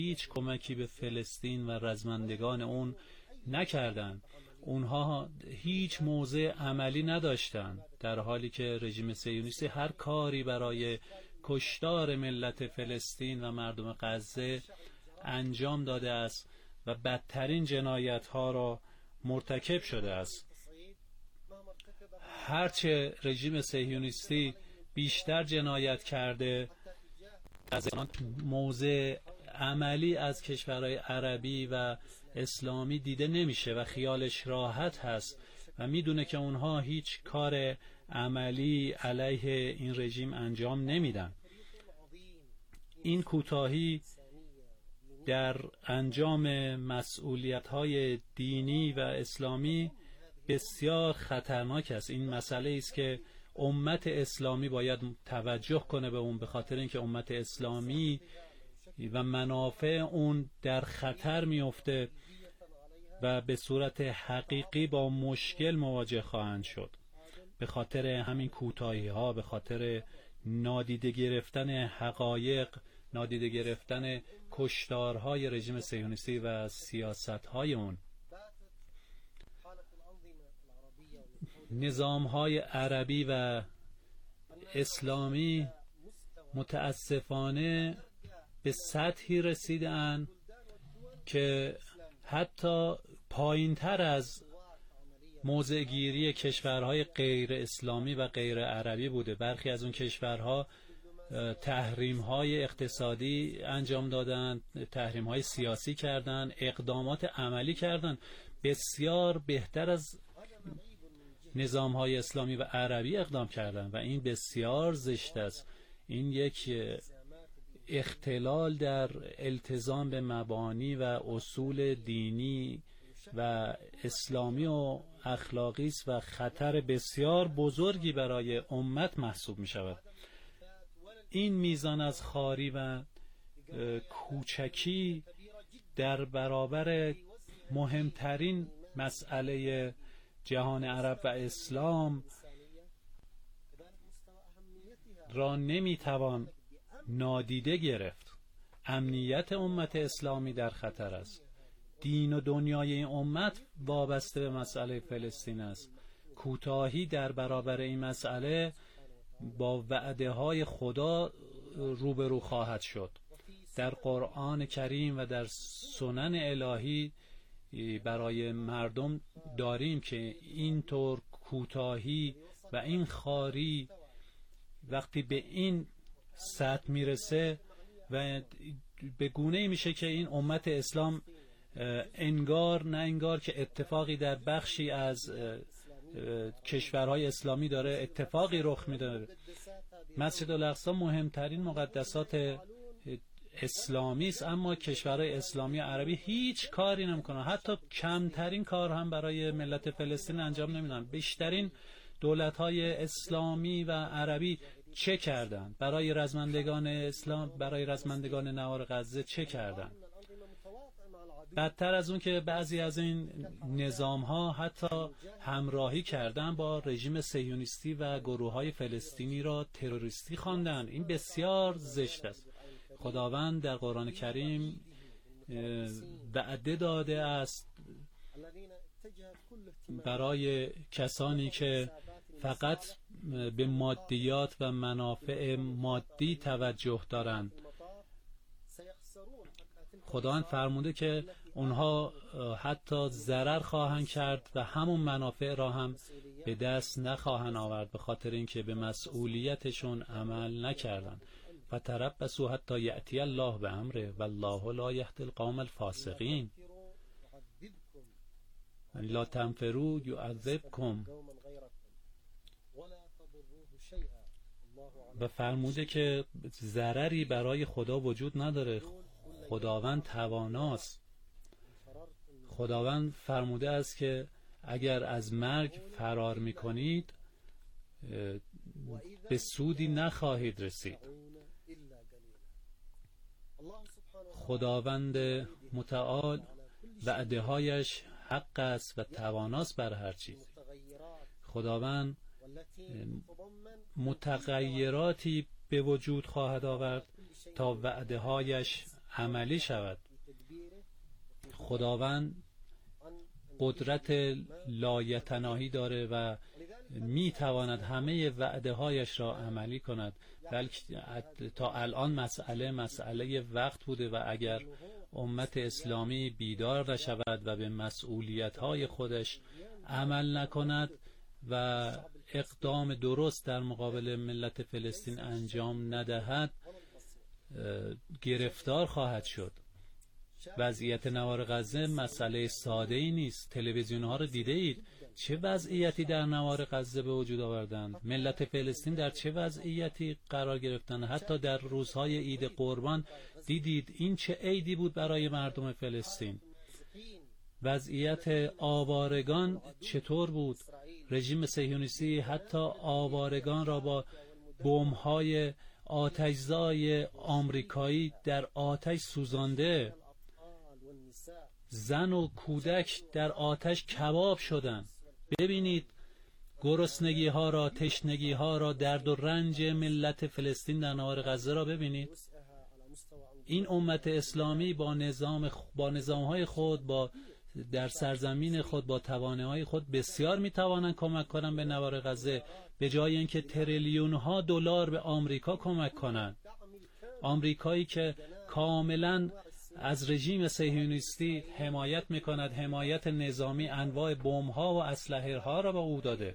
هیچ کمکی به فلسطین و رزمندگان اون نکردند. اونها هیچ موضع عملی نداشتند، در حالی که رژیم صهیونیستی هر کاری برای کشتار ملت فلسطین و مردم غزه انجام داده است و بدترین جنایت‌ها را مرتکب شده است. هرچه رژیم صهیونیستی بیشتر جنایت کرده، از موضع عملی از کشورهای عربی و اسلامی دیده نمیشه و خیالش راحت هست و میدونه که اونها هیچ کار عملی علیه این رژیم انجام نمیدن. این کوتاهی در انجام مسئولیت‌های دینی و اسلامی بسیار خطرناک است. این مسئله است که امت اسلامی باید توجه کنه به اون، به خاطر اینکه امت اسلامی و منافع اون در خطر میفته و به صورت حقیقی با مشکل مواجه خواهند شد به خاطر همین کوتاهی ها، به خاطر نادیده گرفتن حقایق، نادیده گرفتن کشتارهای رژیم صهیونیستی و سیاستهای اون. نظامهای عربی و اسلامی متاسفانه به سطحی رسیدن که حتی پایین‌تر از موضع‌گیری کشورهای غیر اسلامی و غیر عربی بوده. برخی از اون کشورها تحریم‌های اقتصادی انجام دادن، تحریم‌های سیاسی کردن، اقدامات عملی کردن بسیار بهتر از نظام‌های اسلامی و عربی اقدام کردن و این بسیار زشت است. این یک اختلال در التزام به مبانی و اصول دینی و اسلامی و اخلاقی است و خطر بسیار بزرگی برای امت محسوب می شود. این میزان از خواری و کوچکی در برابر مهمترین مسئله جهان عرب و اسلام را نمیتوان نادیده گرفت. امنیت امت اسلامی در خطر است. دین و دنیای این امت وابسته به مسئله فلسطین است. کوتاهی در برابر این مسئله با وعده های خدا روبرو خواهد شد. در قرآن کریم و در سنن الهی برای مردم داریم که اینطور کوتاهی و این خواری وقتی به این سطح میرسه و به گونه‌ای میشه که این امت اسلام انگار نه انگار که اتفاقی در بخشی از کشورهای اسلامی داره اتفاقی رخ میده. مسجد الاقصی مهمترین مقدسات اسلامی است، اما کشورهای اسلامی عربی هیچ کاری نمیکنن، حتی کمترین کار هم برای ملت فلسطین انجام نمیدن. بیشترین دولت‌های اسلامی و عربی چه کردند برای رزمندگان اسلام، برای رزمندگان نوار غزه چه کردند؟ بدتر از اون که بعضی از این نظام‌ها حتی همراهی کردن با رژیم صهیونیستی و گروه‌های فلسطینی را تروریستی خواندند. این بسیار زشت است. خداوند در قرآن کریم وعده داده است برای کسانی که فقط به مادیات و منافع مادی توجه دارند. خداوند فرموده که اونها حتی ضرر خواهند کرد و همون منافع را هم به دست نخواهند آورد به خاطر اینکه به مسئولیتشون عمل نکردند. فتربصوا حتی یأتی الله بأمره والله لا یهدی القوم الفاسقین لا تنفروا یعذبکم. و فرموده که ضرری برای خدا وجود نداره، خداوند تواناست. خداوند فرموده است که اگر از مرگ فرار میکنید به سودی نخواهید رسید. خداوند متعال وعده هایش حق است و تواناست بر هر چیز. خداوند متغیراتی به وجود خواهد آورد تا وعده هایش عملی شود. خداوند قدرت لایتناهی داره و می تواند همه وعده هایش را عملی کند. بلکه تا الان مسئله وقت بوده و اگر امت اسلامی بیدار نشود و به مسئولیت های خودش عمل نکند و اقدام درست در مقابل ملت فلسطین انجام ندهد، گرفتار خواهد شد. وضعیت نوار غزه مسئله ساده ای نیست. تلویزیون ها رو دیده اید چه وضعیتی در نوار غزه به وجود آوردند. ملت فلسطین در چه وضعیتی قرار گرفتند. حتی در روزهای عید قربان دیدید این چه عیدی بود برای مردم فلسطین. وضعیت آوارگان چطور بود؟ رژیم صهیونیستی حتی آوارگان را با بمب‌های آتش‌زای آمریکایی در آتش سوزانده. زن و کودک در آتش کباب شدند. ببینید گرسنگی ها را، تشنگی ها را، درد و رنج ملت فلسطین در نوار غزه را ببینید. این امت اسلامی با نظام های خود، در سرزمین خود، با توانایی های خود بسیار میتوانند کمک کنند به نوار غزه، به جای اینکه تریلیون ها دلار به آمریکا کمک کنند. آمریکایی که کاملا از رژیم صهیونیستی حمایت میکند، حمایت نظامی، انواع بمب ها و اسلحه ها را به او داده.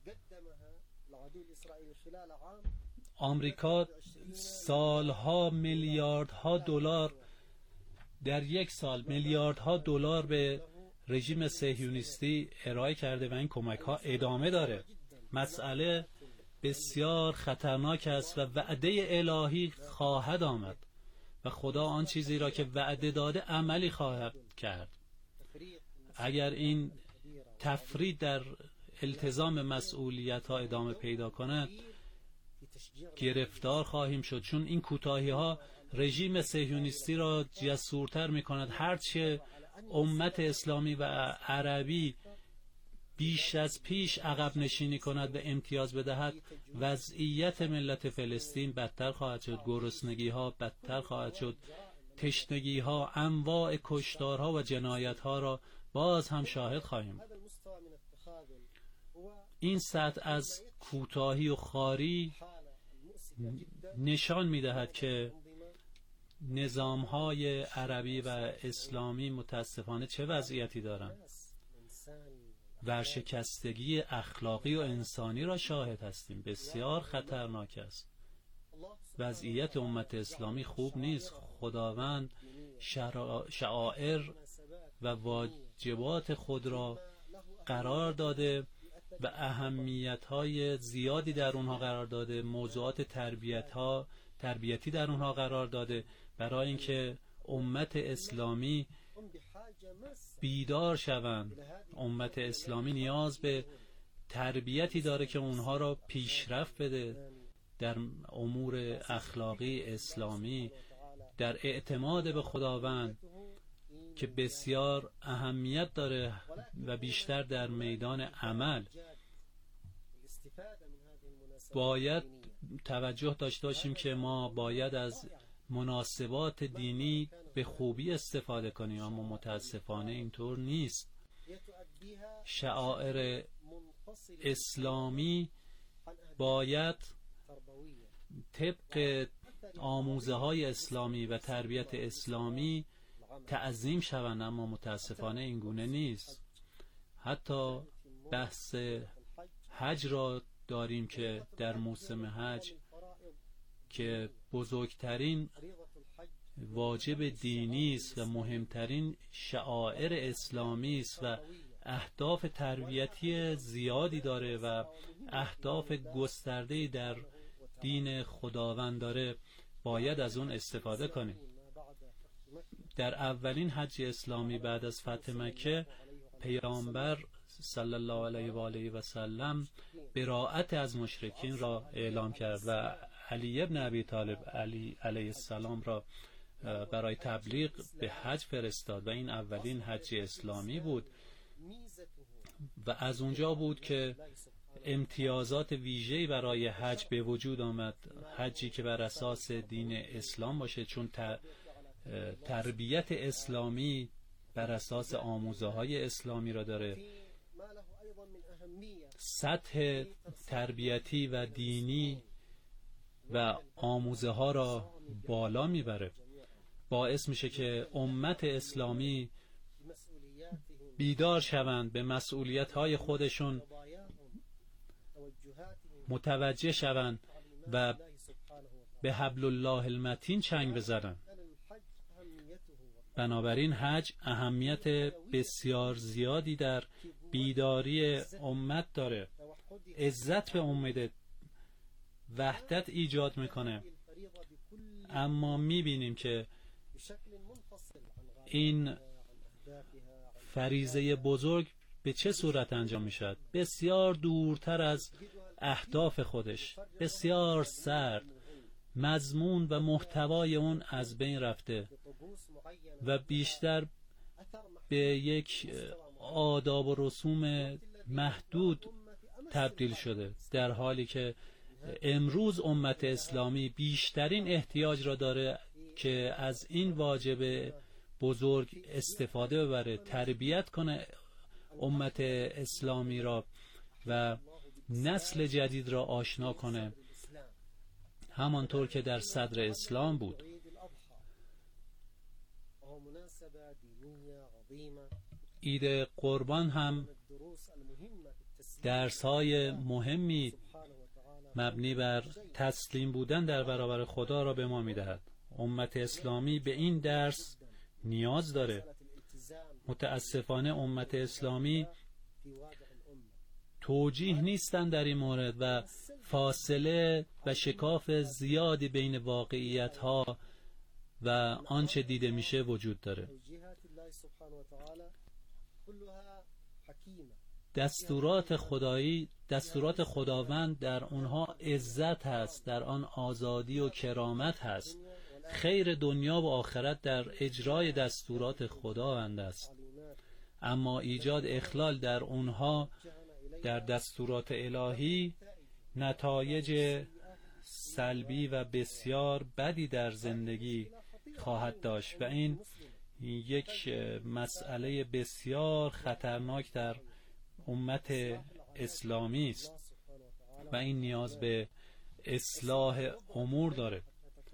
آمریکا سالها میلیاردها دلار، در یک سال میلیاردها دلار به رژیم صهیونیستی ارائه کرده و این کمک ها ادامه داره. مسئله بسیار خطرناک است و وعده الهی خواهد آمد و خدا آن چیزی را که وعده داده عملی خواهد کرد. اگر این تفرید در التزام مسئولیت ها ادامه پیدا کند، گرفتار خواهیم شد، چون این کوتاهی ها رژیم صهیونیستی را جسورتر می کند. هرچه امت اسلامی و عربی بیش از پیش عقب نشینی کند و امتیاز بدهد، وضعیت ملت فلسطین بدتر خواهد شد، گرسنگی ها بدتر خواهد شد، تشنگی ها، انواع کشتارها و جنایت ها را باز هم شاهد خواهیم. این سطح از کوتاهی و خواری نشان می دهد که نظام های عربی و اسلامی متاسفانه چه وضعیتی دارند. ورشکستگی اخلاقی و انسانی را شاهد هستیم. بسیار خطرناک است. وضعیت امت اسلامی خوب نیست. خداوند شعائر و واجبات خود را قرار داده و اهمیت‌های زیادی در اونها قرار داده، موضوعات تربیتی در اونها قرار داده، برای اینکه امت اسلامی بیدار شوند. امت اسلامی نیاز به تربیتی داره که اونها را پیشرفت بده در امور اخلاقی اسلامی، در اعتماد به خداوند که بسیار اهمیت داره و بیشتر در میدان عمل. باید توجه داشته باشیم که ما باید از مناسبات دینی به خوبی استفاده کنیم، اما متاسفانه اینطور نیست. شعائر اسلامی باید طبق آموزه های اسلامی و تربیت اسلامی تعظیم شوند، اما متاسفانه این گونه نیست. حتی بحث حج را داریم که در موسم حج که بزرگترین واجب دینی است و مهمترین شعائر اسلامی است و اهداف تربیتی زیادی داره و اهداف گسترده‌ای در دین خداوند داره، باید از اون استفاده کنیم. در اولین حج اسلامی بعد از فتح مکه، پیامبر صلی الله علیه و آله و سلم براءت از مشرکین را اعلام کرد و علی ابن ابی طالب علیه السلام را برای تبلیغ به حج فرستاد و این اولین حج اسلامی بود و از اونجا بود که امتیازات ویژه‌ای برای حج به وجود آمد. حجی که بر اساس دین اسلام باشه، چون تربیت اسلامی بر اساس آموزه های اسلامی را داره، سطح تربیتی و دینی و آموزه ها را بالا میبره، باعث میشه که امت اسلامی بیدار شوند، به مسئولیت های خودشون متوجه شوند و به حبل الله المتین چنگ بزنند. بنابراین حج اهمیت بسیار زیادی در بیداری امت داره، عزت به امت، وحدت ایجاد میکنه. اما میبینیم که این فریضه بزرگ به چه صورت انجام میشد؟ بسیار دورتر از اهداف خودش، بسیار سرد، مضمون و محتوای اون از بین رفته و بیشتر به یک آداب و رسوم محدود تبدیل شده، در حالی که امروز امت اسلامی بیشترین احتیاج را داره که از این واجب بزرگ استفاده ببره، تربیت کنه امت اسلامی را و نسل جدید را آشنا کنه، همانطور که در صدر اسلام بود. عید قربان هم درس‌های مهمی مبنی بر تسلیم بودن در برابر خدا را به ما می‌دهد. امت اسلامی به این درس نیاز داره. متاسفانه امت اسلامی توجیه نیستن در این مورد و فاصله و شکاف زیادی بین واقعیت‌ها و آنچه دیده میشه وجود داره. دستورات خدایی، دستورات خداوند، در اونها عزت هست، در آن آزادی و کرامت هست. خیر دنیا و آخرت در اجرای دستورات خداوند است. اما ایجاد اخلال در اونها، در دستورات الهی، نتایج سلبی و بسیار بدی در زندگی خواهد داشت و این یک مسئله بسیار خطرناک در امت اسلامی است و این نیاز به اصلاح امور داره.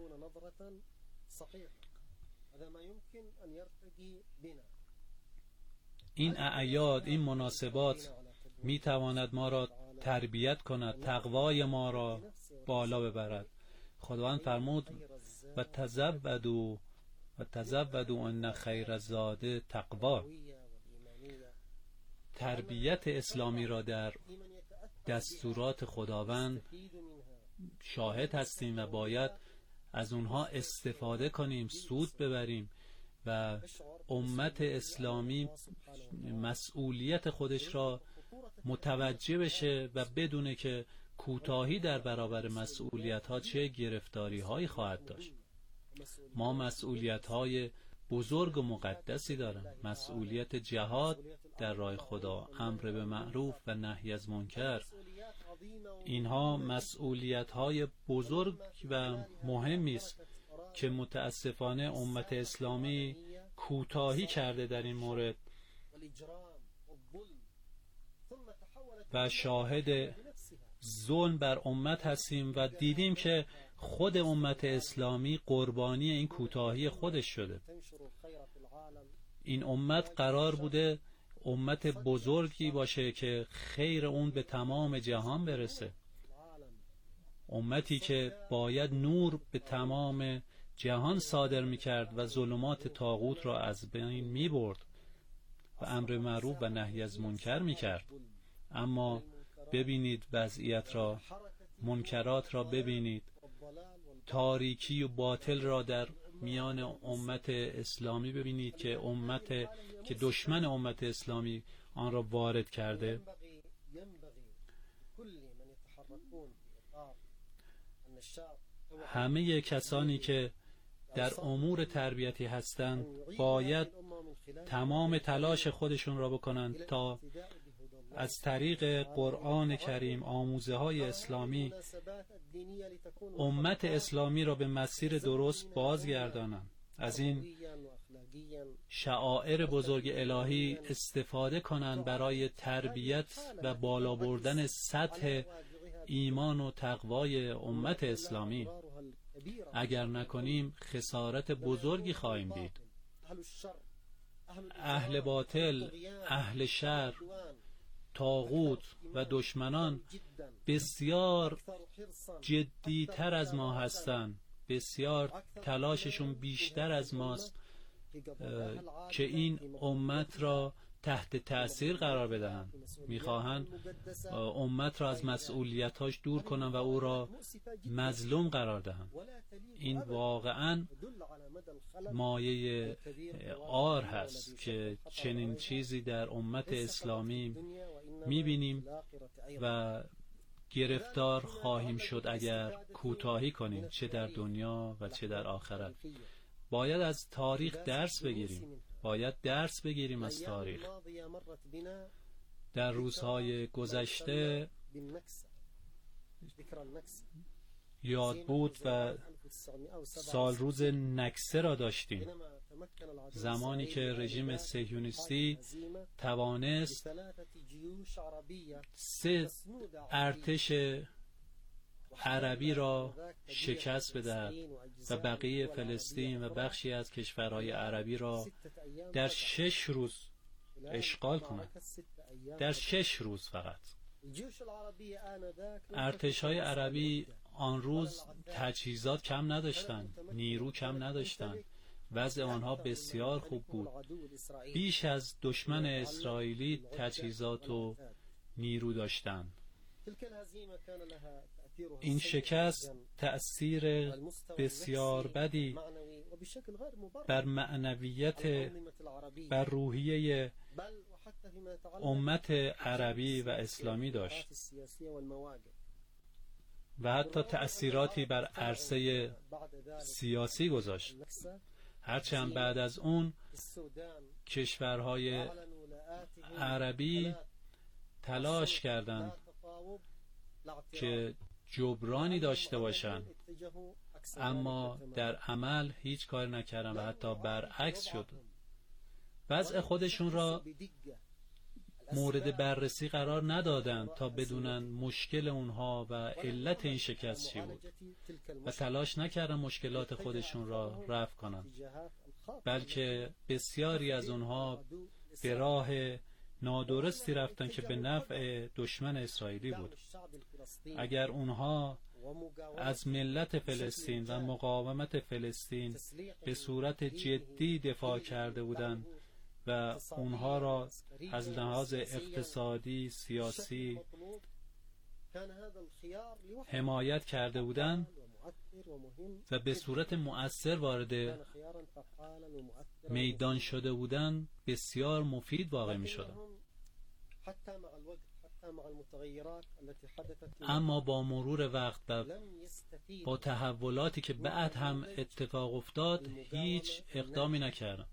این اعیاد، این مناسبات می تواند ما را تربیت کند، تقوای ما را بالا ببرد. خداوند فرمود و تزودوا ان خیر الزاد تقوا. تربیت اسلامی را در دستورات خداوند شاهد هستیم و باید از اونها استفاده کنیم، سود ببریم و امت اسلامی مسئولیت خودش را متوجه بشه و بدونه که کوتاهی در برابر مسئولیت ها چه گرفتاری هایی خواهد داشت. ما مسئولیت های بزرگ و مقدسی داریم. مسئولیت جهاد در راه خدا، امر به معروف و نهی از منکر، اینها مسئولیت های بزرگ و مهمی است که متاسفانه امت اسلامی کوتاهی کرده در این مورد و شاهد ظلم بر امت هستیم و دیدیم که خود امت اسلامی قربانی این کوتاهی خودش شده. این امت قرار بوده امت بزرگی باشه که خیر اون به تمام جهان برسه، امتی که باید نور به تمام جهان صادر میکرد و ظلمات طاغوت را از بین میبرد و امر معروف و نهی از منکر میکرد. اما ببینید وضعیت را، منکرات را ببینید، تاریکی و باطل را در میان امت اسلامی ببینید که که دشمن امت اسلامی آن را وارد کرده. همه کسانی که در امور تربیتی هستند باید تمام تلاش خودشون را بکنند تا از طریق قرآن کریم، آموزه های اسلامی، امت اسلامی را به مسیر درست بازگردانند. از این شعائر بزرگ الهی استفاده کنند برای تربیت و بالا بردن سطح ایمان و تقوای امت اسلامی. اگر نکنیم خسارت بزرگی خواهیم دید. اهل باطل، اهل شر، طاغوت و دشمنان بسیار جدی‌تر از ما هستند، بسیار تلاششون بیشتر از ماست که این امت را تحت تأثیر قرار بدهند. میخواهند امت را از مسئولیتاش دور کنند و او را مظلوم قرار دهند. این واقعا مایه عار هست که چنین چیزی در امت اسلامی میبینیم و گرفتار خواهیم شد اگر کوتاهی کنیم، چه در دنیا و چه در آخرت. باید از تاریخ درس بگیریم، باید درس بگیریم از تاریخ. در روزهای گذشته یاد بود و سال روز نکسه را داشتیم، زمانی که رژیم صهیونیستی توانست 3 ارتش عربی را شکست بدهد و بقیه فلسطین و بخشی از کشورهای عربی را در 6 روز اشغال کند. در 6 روز فقط. ارتش‌های عربی آن روز تجهیزات کم نداشتند، نیرو کم نداشتند، وضع آنها بسیار خوب بود، بیش از دشمن اسرائیلی تجهیزات و نیرو داشتند. این شکست تأثیر بسیار بدی بر معنویت، بر روحیه امت عربی و اسلامی داشت و حتی تأثیراتی بر عرصه سیاسی گذاشت. هرچند بعد از اون کشورهای عربی تلاش کردند که جبرانی داشته باشند، اما در عمل هیچ کار نکردند و حتی برعکس شد. وضع خودشون را مورد بررسی قرار ندادند تا بدونن مشکل اونها و علت این شکست چی بود و تلاش نکردن مشکلات خودشون را رفع کنند، بلکه بسیاری از اونها به راه نادرستی رفتن که به نفع دشمن اسرائیلی بود. اگر اونها از ملت فلسطین و مقاومت فلسطین به صورت جدی دفاع کرده بودند و اونها را از لحاظ اقتصادی، سیاسی حمایت کرده بودند و به صورت مؤثر وارد میدان شده بودند، بسیار مفید واقع می شدند. اما با مرور وقت و با تحولاتی که بعد هم اتفاق افتاد هیچ اقدامی نکردند.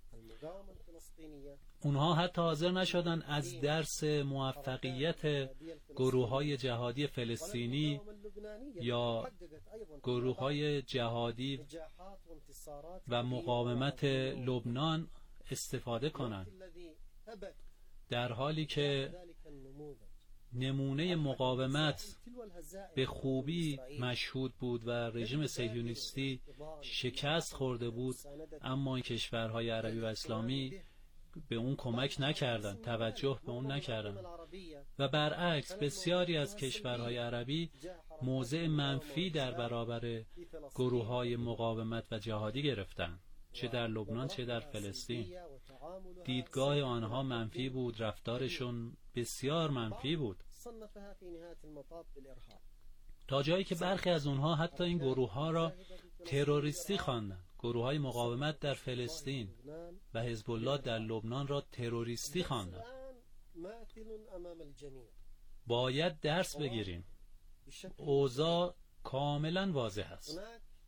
اونها حتی حاضر نشدن از درس موفقیت گروه‌های جهادی فلسطینی یا گروه‌های جهادی و مقاومت لبنان استفاده کنند، در حالی که نمونه مقاومت به خوبی مشهود بود و رژیم صهیونیستی شکست خورده بود، اما این کشورهای عربی و اسلامی به اون کمک نکردند، توجه به اون نکردند و برعکس بسیاری از کشورهای عربی موضع منفی در برابر گروه‌های مقاومت و جهادی گرفتند، چه در لبنان چه در فلسطین. دیدگاه آنها منفی بود، رفتارشون بسیار منفی بود، تا جایی که برخی از اونها حتی این گروه‌ها را تروریستی خواندند. گروه‌های مقاومت در فلسطین و حزب الله در لبنان را تروریستی خواندند. باید درس بگیریم. اوضاع کاملا واضح است.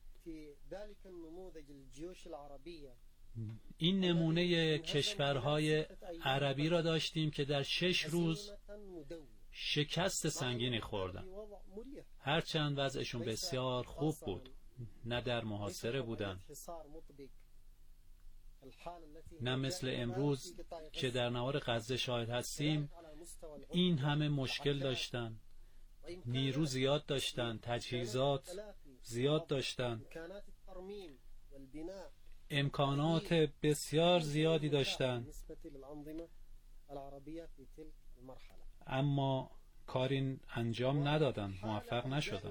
این نمونه کشورهای عربی را داشتیم که در 6 روز شکست سنگینی خوردن، هرچند وضعشون بسیار خوب بود، نه در محاصره بودن نه مثل امروز که در نوار غزه شاهد هستیم این همه مشکل داشتن، نیرو زیاد داشتن، تجهیزات زیاد داشتن، امکانات بسیار زیادی داشتن، اما کاری انجام ندادن، موفق نشدن.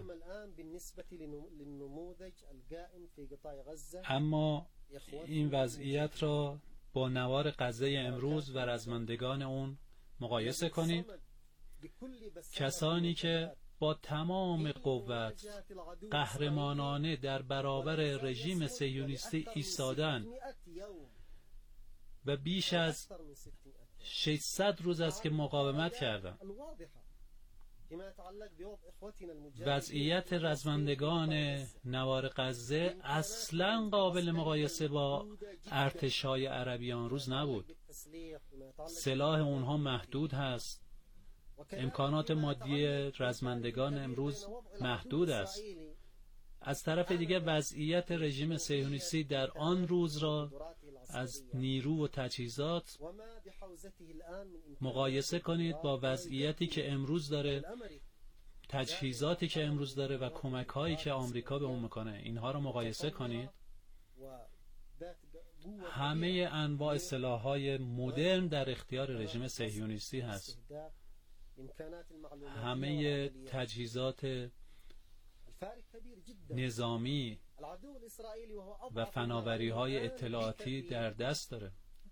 اما این وضعیت را با نوار غزه امروز و رزمندگان اون مقایسه کنید. کسانی که با تمام قوت قهرمانانه در برابر رژیم صهیونیستی ایستادن و بیش از 600 روز است که مقاومت کردند. وضعیت رزمندگان نوار غزه اصلا قابل مقایسه با ارتش‌های عربی آن روز نبود. سلاح اونها محدود هست، امکانات مادی رزمندگان امروز محدود است. از طرف دیگر وضعیت رژیم صهیونیستی در آن روز را از نیرو و تجهیزات مقایسه کنید با وضعیتی که امروز داره، تجهیزاتی که امروز داره و کمک‌هایی که آمریکا به اون میکنه. اینها رو مقایسه کنید. همه انواع سلاح‌های مدرن در اختیار رژیم صهیونیستی هست. همه تجهیزات نظامی و فناوری‌های اطلاعاتی در دست داره.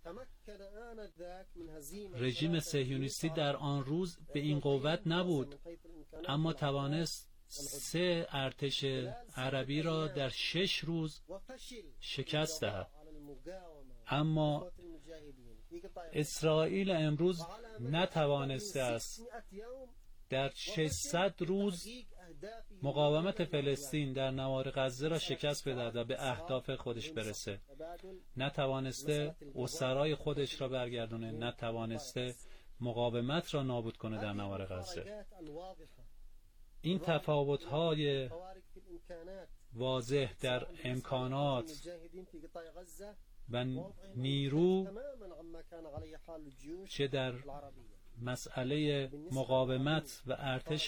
رژیم صهیونیستی در آن روز به این قوت نبود، اما توانست 3 ارتش عربی را در 6 روز شکست دهد. اما اسرائیل امروز نتوانسته است در 600 روز مقاومت فلسطین در نوار غزه را شکست بدهد و به اهداف خودش برسه. نتوانسته اسرای خودش را برگردونه، نتوانسته مقاومت را نابود کنه در نوار غزه. این تفاوت‌های واضح در امکانات و نیرو، چه در مسئله مقاومت و ارتش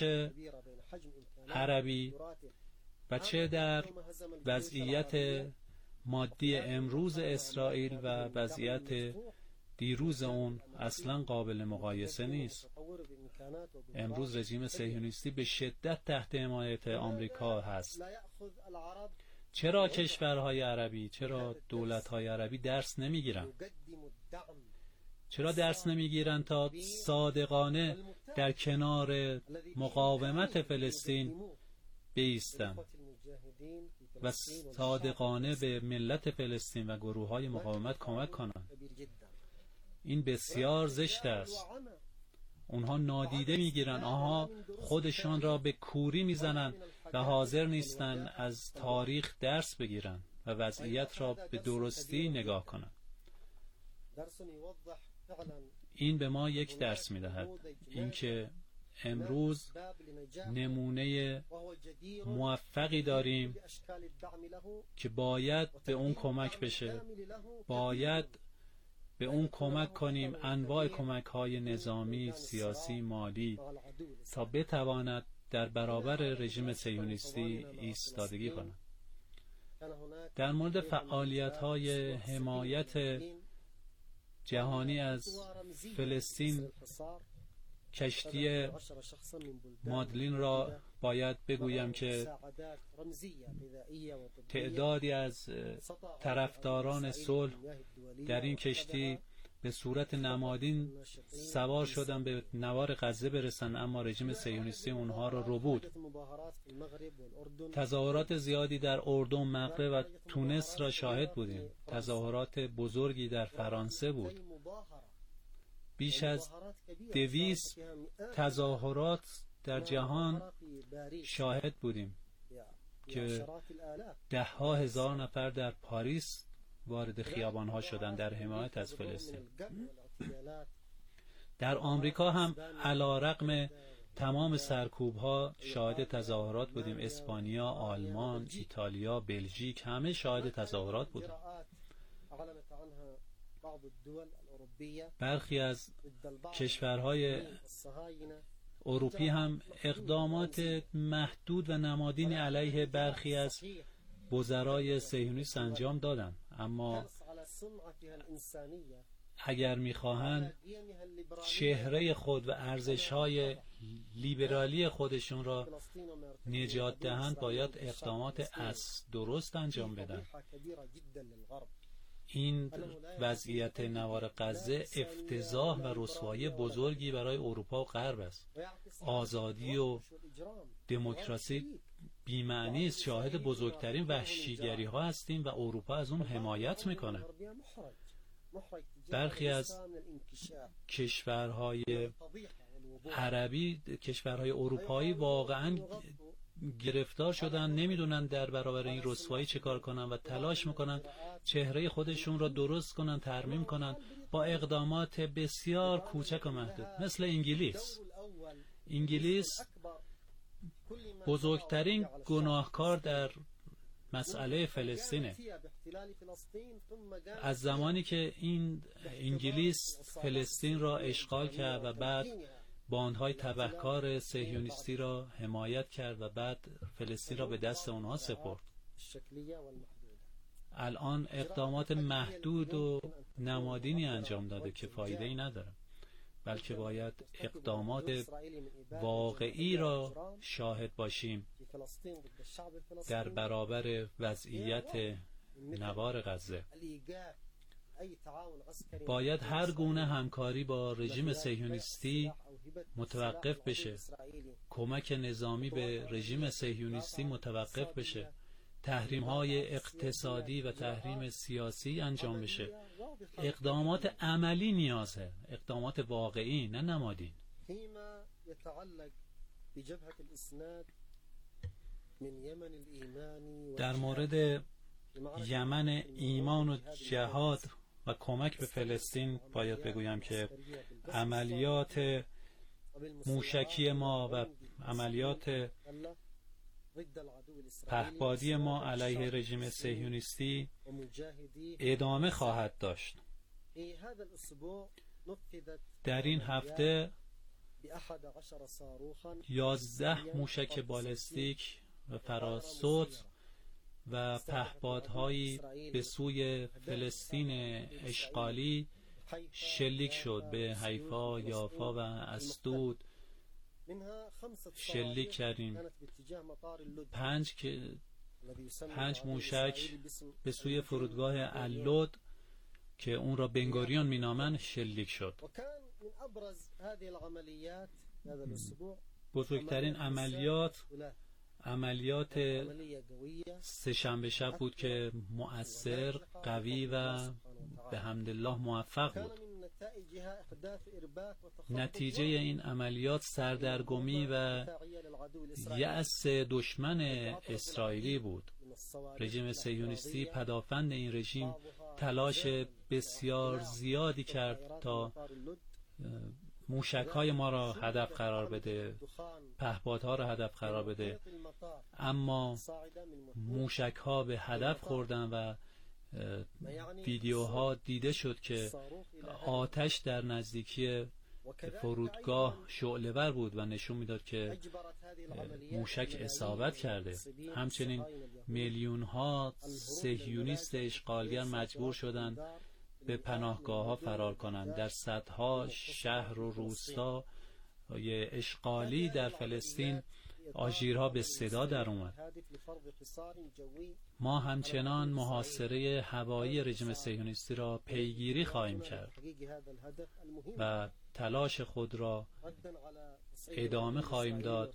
عربی و چه در وضعیت مادی امروز اسرائیل و وضعیت دیروز اون، اصلا قابل مقایسه نیست. امروز رژیم صهیونیستی به شدت تحت حمایت آمریکا هست. چرا کشورهای عربی، چرا دولت‌های عربی درس نمیگیرن؟ چرا درس نمیگیرن تا صادقانه در کنار مقاومت فلسطین بایستن و صادقانه به ملت فلسطین و گروه‌های مقاومت کمک کنن؟ این بسیار زشت است. اونها نادیده میگیرن، آنها خودشان را به کوری میزنن و حاضر نیستن از تاریخ درس بگیرن و وضعیت را به درستی نگاه کنن. این به ما یک درس میدهد، اینکه امروز نمونه موفقی داریم که باید به اون کمک بشه، باید به اون کمک کنیم، انواع کمک‌های نظامی، سیاسی، مالی، تا بتواند در برابر رژیم صهیونیستی ایستادگی کند. در مورد فعالیت‌های حمایت جهانی از فلسطین، کشتی مادلین را باید بگویم که تعدادی از طرفداران صلح در این کشتی به صورت نمادین سوار شدن به نوار غزه برسن، اما رژیم صهیونیستی اونها را ربود. تظاهرات زیادی در اردن، مغرب و تونس را شاهد بودیم. تظاهرات بزرگی در فرانسه بود. بیش از 200 تظاهرات در جهان شاهد بودیم که 10,000 نفر در پاریس وارد خیابان‌ها شدند در حمایت از فلسطین. در آمریکا هم علی‌رغم تمام سرکوب‌ها شاهد تظاهرات بودیم. اسپانیا، آلمان، ایتالیا، بلژیک همه شاهد تظاهرات بودند. برخی از کشورهای اروپی هم اقدامات محدود و نمادینی علیه برخی از وزرای صهیونیست انجام دادن، اما اگر میخواهند چهره خود و ارزش‌های لیبرالی خودشون را نجات دهند باید اقدامات درست انجام بدن. این وضعیت نوار غزه افتضاح و رسوایی بزرگی برای اروپا و غرب است. آزادی و دموکراسی بی‌معنی است. شاهد بزرگترین وحشیگری ها هستیم و اروپا از اون حمایت میکنه. برخی از کشورهای عربی، کشورهای اروپایی واقعا گرفتار شدن، نمیدونن در برابر این رسوایی چه کار کنن و تلاش میکنن چهره خودشون را درست کنن، ترمیم کنن با اقدامات بسیار کوچک و محدود. مثل انگلیس بزرگترین گناهکار در مسئله فلسطینه. از زمانی که این انگلیس فلسطین را اشغال کرد و بعد باندهای تبهکار صهیونیستی را حمایت کرد و بعد فلسطین را به دست اونها سپرد، الان اقدامات محدود و نمادینی انجام داده که فایده ای نداره، بلکه باید اقدامات واقعی را شاهد باشیم در برابر وضعیت نوار غزه. باید هر گونه همکاری با رژیم صهیونیستی متوقف بشه، کمک نظامی به رژیم صهیونیستی متوقف بشه، تحریم‌های اقتصادی و تحریم سیاسی انجام بشه. اقدامات عملی نیازه، اقدامات واقعی، نه نمادین. در مورد یمن ایمان و جهاد و کمک به فلسطین باید بگویم که عملیات موشکی ما و عملیات پهپادی ما علیه رژیم صهیونیستی ادامه خواهد داشت. در این هفته 11 موشک بالستیک و فراسوت و پهپادهایی به سوی فلسطین اشغالی شلیک شد. به حیفا، یافا و اسدود شلیک کردیم. 5 موشک به سوی فرودگاه اللود که اون را بنگوریون مینامن شلیک شد. بزرگترین عملیات سه‌شنبه شب بود که مؤثر، قوی و به حمدالله موفق بود. نتیجه این عملیات سردرگمی و یأس دشمن اسرائیلی بود. رژیم صهیونیستی، پدافند این رژیم، تلاش بسیار زیادی کرد تا موشک‌های ما را هدف قرار بده، پهپادها را هدف قرار بده، اما موشک‌ها به هدف خوردن و ویدیوها دیده شد که آتش در نزدیکی فرودگاه شعله‌ور بود و نشون میداد که موشک اصابت کرده. همچنین میلیون‌ها صهیونیست اشغالگر مجبور شدند به پناهگاه‌ها فرار کنند. در صدها شهر و روستا اشغالی در فلسطین آژیرها به صدا در اومد. ما همچنان محاصره هوایی رژیم صهیونیستی را پیگیری خواهیم کرد و تلاش خود را ادامه خواهیم داد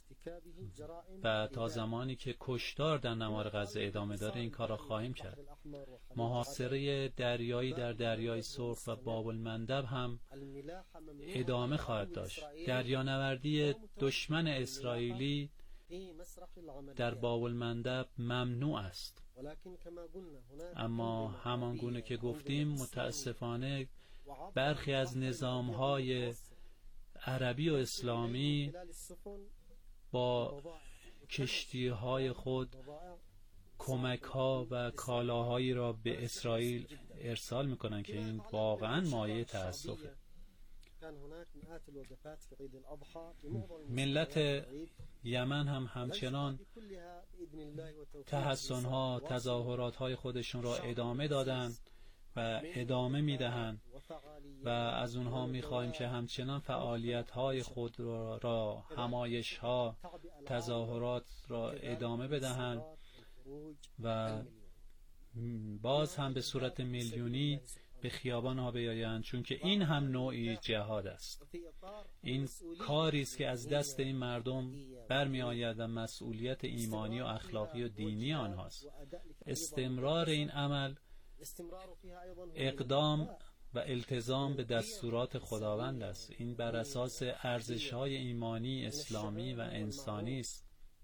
و تا زمانی که کشتار در نوار غزه ادامه داره این کار را خواهیم کرد. محاصره دریایی در دریای سرخ و باب المندب هم ادامه خواهد داشت. دریانوردی دشمن اسرائیلی در باب المندب ممنوع است، اما همان گونه که گفتیم متاسفانه برخی از نظام‌های عربی و اسلامی با کشتی‌های خود کمک ها و کالاهایی را به اسرائیل ارسال میکنن که این واقعا مایه تأسفه. ملت یمن هم همچنان تحسن‌ها، تظاهرات‌های خودشون را ادامه دادن و ادامه میدهند و از اونها میخوایم که همچنان فعالیت‌های خود را همایش‌ها، تظاهرات را ادامه بدهند و باز هم به صورت میلیونی به خیابان ها بیایند، چون که این هم نوعی جهاد است. این کاری است که از دست این مردم برمی آید و مسئولیت ایمانی و اخلاقی و دینی آنهاست. استمرار این عمل اقدام و التزام به دستورات خداوند است. این بر اساس ارزش‌های ایمانی، اسلامی و انسانی است.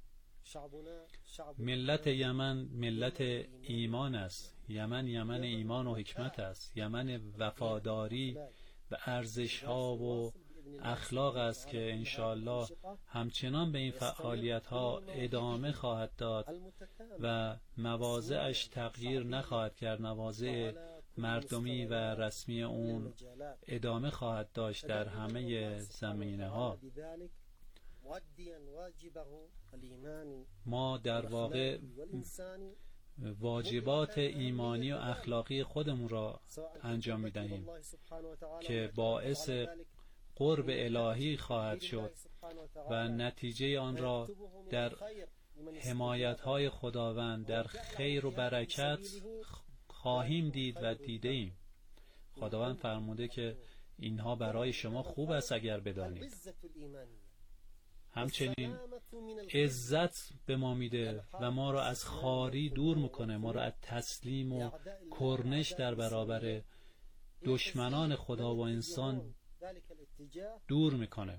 ملت یمن ملت ایمان است. یمن ایمان و حکمت است. یمن وفاداری و ارزش‌ها و اخلاق است که انشاءالله همچنان به این فعالیت‌ها ادامه خواهد داد و مواضعش تغییر نخواهد کرد. مواضع مردمی و رسمی اون ادامه خواهد داشت در همه زمینه‌ها. ما در واقع واجبات ایمانی و اخلاقی خودمون را انجام می‌دهیم که باعث قرب الهی خواهد شد و نتیجه آن را در حمایت‌های خداوند، در خیر و برکت خواهیم دید و دیدیم. خداوند فرموده که اینها برای شما خوب است اگر بدانید. همچنین عزت به ما میده و ما را از خواری دور میکنه، ما را از تسلیم و کرنش در برابر دشمنان خدا و انسان دور میکنه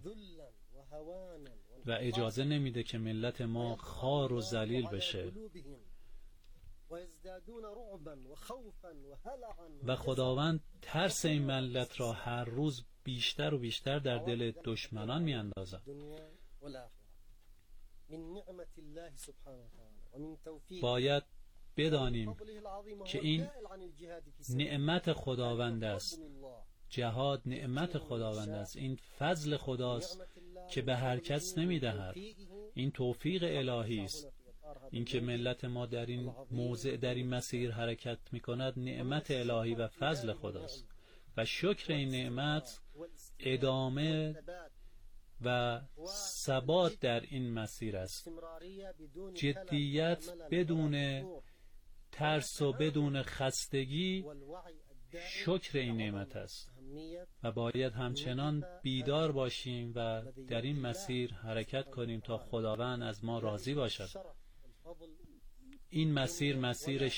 و اجازه نمیده که ملت ما خوار و ذلیل بشه. و خداوند ترس این ملت را هر روز بیشتر و بیشتر در دل دشمنان میاندازد. باید بدانیم که این نعمت خداوند است. جهاد نعمت خداوند است. این فضل خداست که به هر کس نمیدهد. این توفیق الهی است. اینکه ملت ما در این موضع، در این مسیر حرکت میکند، نعمت الهی و فضل خداست و شکر این نعمت ادامه و ثبات در این مسیر است. جدیت بدون ترس و بدون خستگی شکر این نعمت است و باید همچنان بیدار باشیم و در این مسیر حرکت کنیم تا خداوند از ما راضی باشد. این مسیر مسیر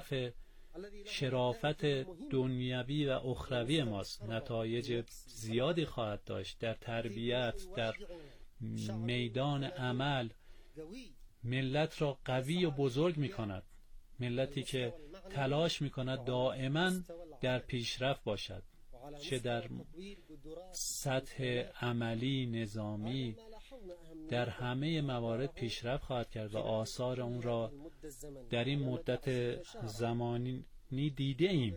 شرافت دنیوی و اخروی ماست. نتایج زیادی خواهد داشت در تربیت، در میدان عمل. ملت را قوی و بزرگ می کند. ملتی که تلاش می کند دائما در پیشرفت باشد، چه در سطح عملی، نظامی، در همه موارد پیشرفت خواهد کرد و آثار اون را در این مدت زمانی دیده ایم.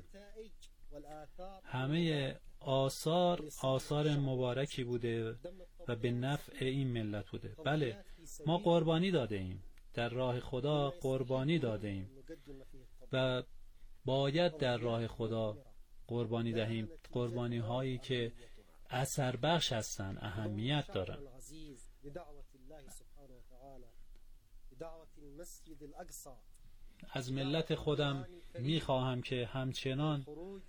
همه آثار مبارکی بوده و به نفع این ملت بوده. بله، ما قربانی داده ایم، در راه خدا قربانی داده ایم و باید در راه خدا قربانی دهیم، قربانی هایی که اثر بخش هستند، اهمیت دارند. از ملت خودم میخواهم که همچنان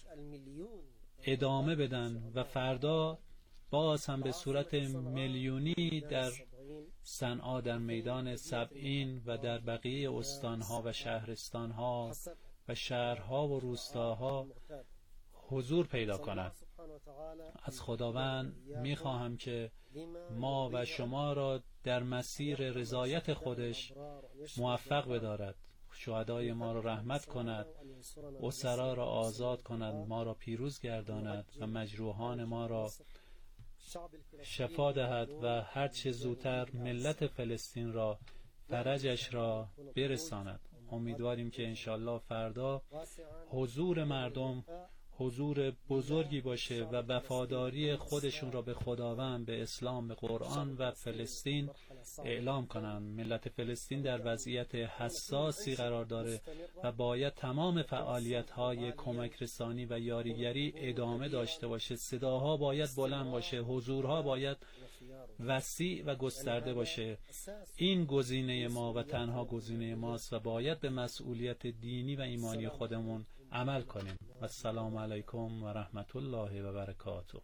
ادامه بدن و فردا باز هم به صورت میلیونی در صنعا، در میدان سبعین و در بقیه استانها و شهرستانها و شهرها و روستاها حضور پیدا کند. از خداوند میخواهم که ما و شما را در مسیر رضایت خودش موفق بدارد، شهدای ما را رحمت کند، اسرا را آزاد کند، ما را پیروز گرداند و مجروحان ما را شفا دهد و هر چه زودتر ملت فلسطین را فرجش را برساند. امیدواریم که انشالله فردا حضور مردم حضور بزرگی باشه و وفاداری خودشون را به خداوند، به اسلام، به قرآن و فلسطین اعلام کنن. ملت فلسطین در وضعیت حساسی قرار داره و باید تمام فعالیت‌های کمک رسانی و یاریگری ادامه داشته باشه. صداها باید بلند باشه، حضورها باید وسیع و گسترده باشه. این گزینه ما و تنها گزینه ماست و باید به مسئولیت دینی و ایمانی خودمون عمل کنیم. و السلام علیکم و رحمت الله و برکاته.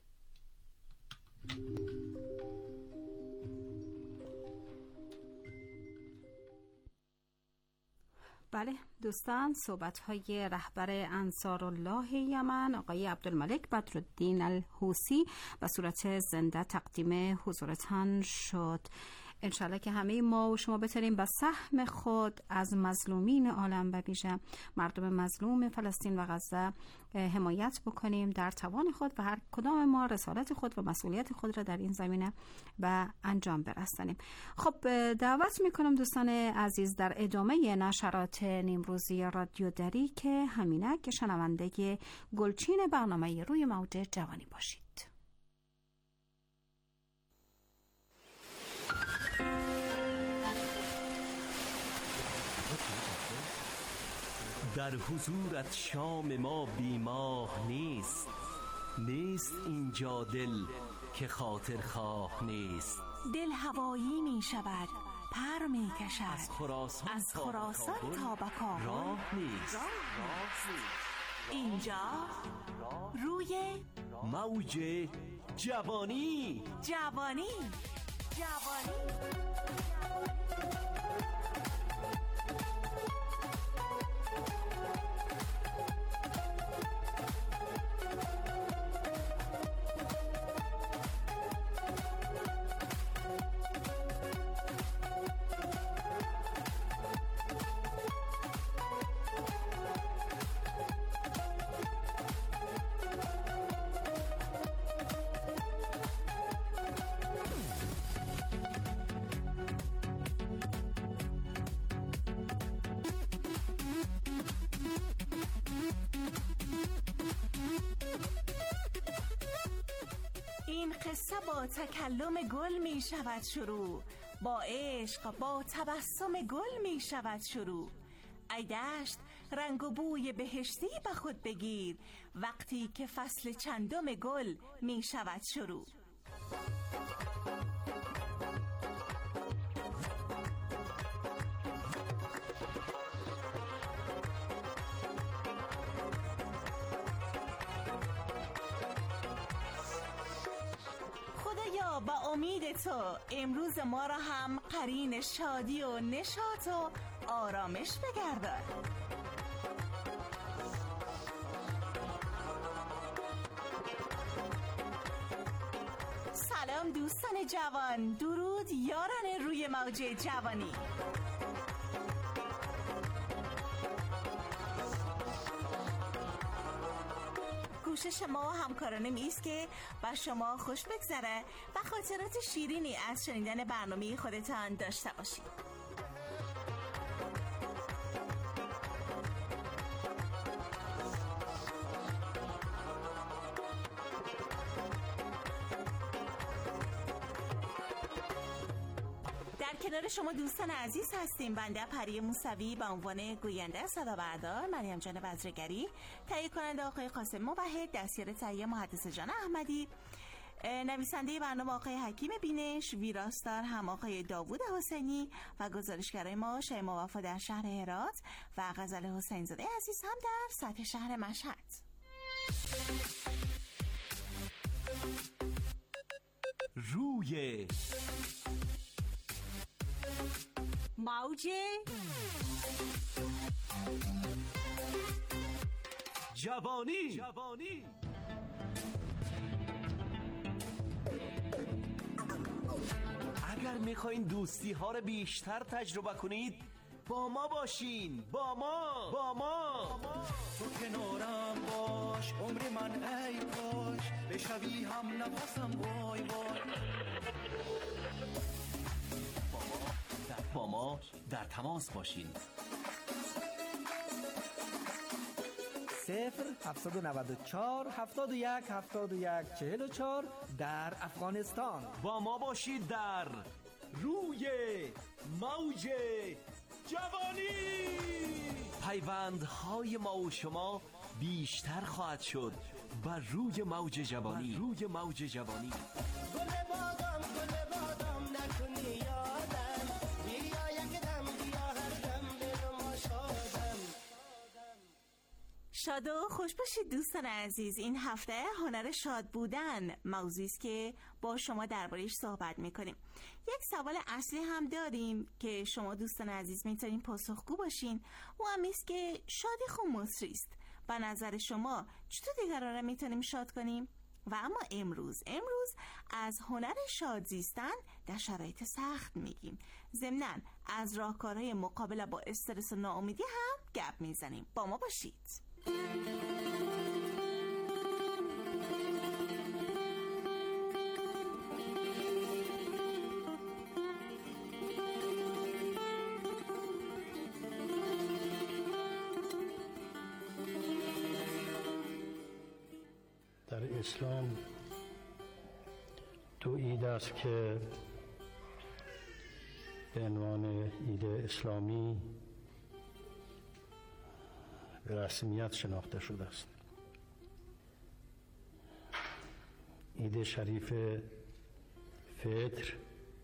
بله دوستان، صحبت‌های رهبر انصارالله یمن آقای عبدالملک بدرالدین الحوثی به صورت زنده تقدیم حضورتان شد. انشالله که همه ما و شما بتونیم به سهم خود از مظلومین عالم و ویژه مردم مظلوم فلسطین و غزه حمایت بکنیم در توان خود و هر کدام ما رسالت خود و مسئولیت خود را در این زمینه به انجام برسانیم. خب دعوت میکنم دوستان عزیز در ادامه نشرات نیمروزی رادیو دری که همینه که شنونده گلچین برنامه روی موج جوانی باشید. در حضورت شام ما بیماه نیست، نیست اینجا دل که خاطر خواه نیست. دل هوایی می شود، پر می کشد، از خراسان تا به کابل راه نیست. اینجا روی موج جوانی. این قصه با تکلم گل می شود شروع، با عشق با تبسم گل می شود شروع. ای دشت رنگ و بوی بهشتی به خود بگیر، وقتی که فصل چندم گل می شود شروع. با امید تو امروز ما را هم قرین شادی و نشاط و آرامش بگردان. سلام دوستان جوان، درود یاران روی موج جوانی. کوشش ما همکارانه میست که با شما خوش بگذره و خاطرات شیرینی از شنیدن برنامه خودتان داشته باشید. در کنار شما دوستان عزیز هستیم. بنده پری موسوی به عنوان گوینده صدا بردار، مریم جان بزرگری تهیه کننده آقای قاسم موحد، دستیار تهیه محدث جان احمدی، نویسنده برنامه آقای حکیم بینش، ویراستار هم آقای داوود حسینی و گزارشگرای ما شیما وفا در شهر هرات و غزل حسین زاده عزیز هم در سطح شهر مشهد. روی موج جوانی. اگر میخواین دوستی ها رو بیشتر تجربه کنید با ما باشین. با ما تو کنارم باش عمر من ای کاش بشوی هم نفسم وای وای. با ما در تماس باشین. 0794 71 71 44 در افغانستان. با ما باشید در روی موج جوانی. پیوندهای ما و شما بیشتر خواهد شد بر روی موج جوانی. روی موج جوانی. شاد و خوش باشید دوستان عزیز. این هفته هنر شاد بودن موضوعی است که با شما درباره‌اش صحبت می‌کنیم. یک سوال اصلی هم داریم که شما دوستان عزیز می‌تونین پاسخگو باشین و هم است که شادی خوب مصری است. به نظر شما چطور دیگران را می‌تونیم شاد کنیم؟ و اما امروز از هنر شاد زیستن در شرایط سخت میگیم. ضمناً از راهکارهای مقابله با استرس و ناامیدی هم گپ میزنیم. با ما باشید. در اسلام دو عید است که به عنوان عید اسلامی به رسمیت شناخته شده است. عید شریف فطر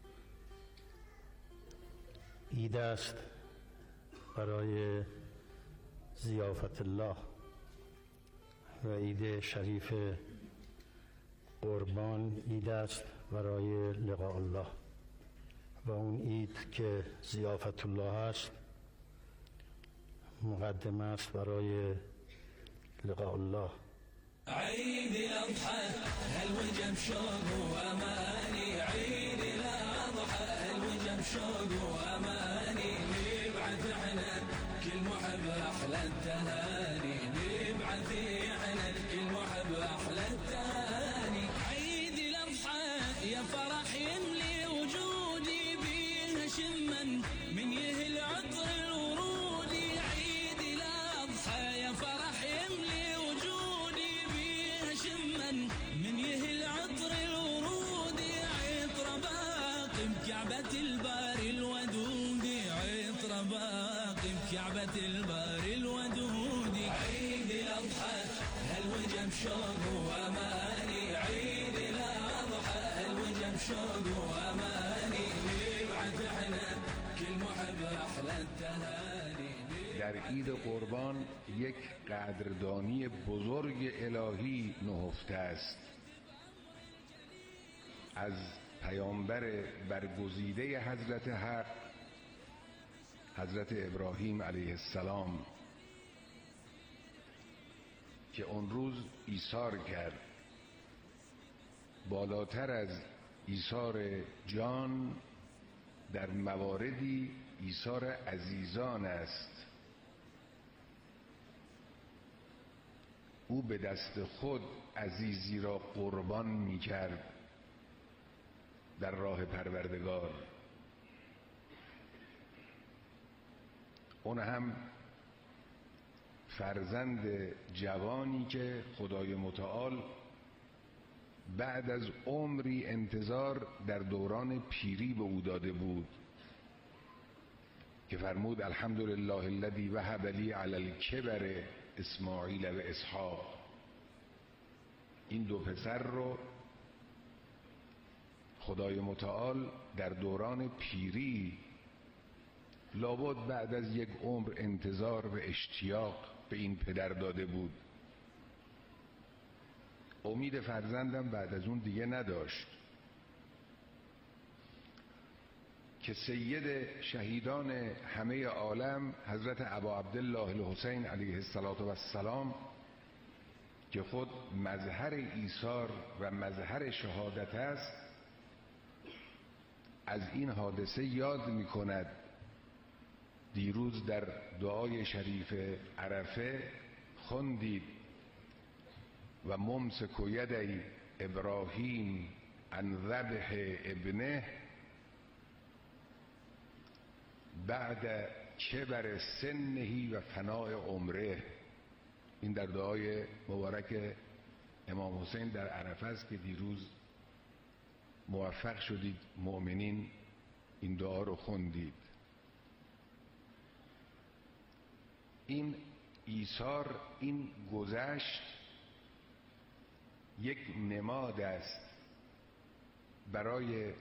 عید است برای ضیافت الله و عید شریف قربان عید است برای لقاء الله. و اون عید که ضیافت الله است مقدم است برای لقاء الله. عيد الأضحى هالوجه بشوق وأماني. عيد الأضحى هالوجه بشوق وأماني. نبعث احنا كل محب أحلى التهاني. نبعث احنا كل محب أحلى التهاني. عيد الأضحى يا فرح يملي وجودي بيها شما من يهل عطر الورود. عيد الأضحى يا فرح يملي وجودي بيها شما من يهل عطر الورود. عطر باقي بكعبة الباري الودود. عطر باقي بكعبة الباري الودود. عيد الأضحى هالوجه بشوق وأماني. عيد الأضحى هالوجه بشوق وأماني. نبعث احنا كل محب أحلى التهاني. در عید قربان یک قدردانی بزرگ الهی نهفته است از پیامبر برگزیده حضرت حق حضرت ابراهیم علیه السلام که اون روز ایثار کرد. بالاتر از ایثار جان در مواردی ایثار عزیزان است. او به دست خود عزیزی را قربان می کرد در راه پروردگار. اون هم فرزند جوانی که خدای متعال بعد از عمری انتظار در دوران پیری به او داده بود که فرمود الحمدلله الذی وهب لی علی الکبر اسماعیل و اسحاق. این دو پسر رو خدای متعال در دوران پیری لابد بعد از یک عمر انتظار و اشتیاق به این پدر داده بود. امید فرزندم بعد از اون دیگه نداشت که سید شهیدان همه عالم حضرت ابا عبدالله الحسین علیه السلام که خود مظهر ایثار و مظهر شهادت است از این حادثه یاد می کند. دیروز در دعای شریف عرفه خوندید و ممسک یدی ابراهیم عن ذبح ابنه بعد کبر سنه و فناء عمره. این در دعای مبارک امام حسین در عرفه است که دیروز موفق شدید مؤمنین این دعا رو خوندید. این ایثار، این گذشت یک نماد است برای